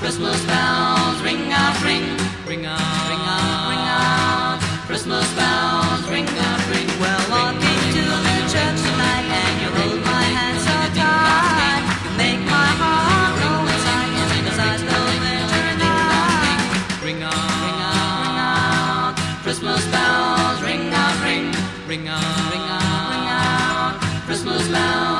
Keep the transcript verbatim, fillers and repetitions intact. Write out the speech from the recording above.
Christmas bells ring out, ring, ring out, ring out, ring out. Christmas bells ring out, ring. Well, walking to the church tonight, and you hold my hand so tight. You make my heart go inside, cause I know that you're mine. Ring out, ring out, ring out. Christmas bells ring out, ring, ring out, ring out, ring out. Christmas bells.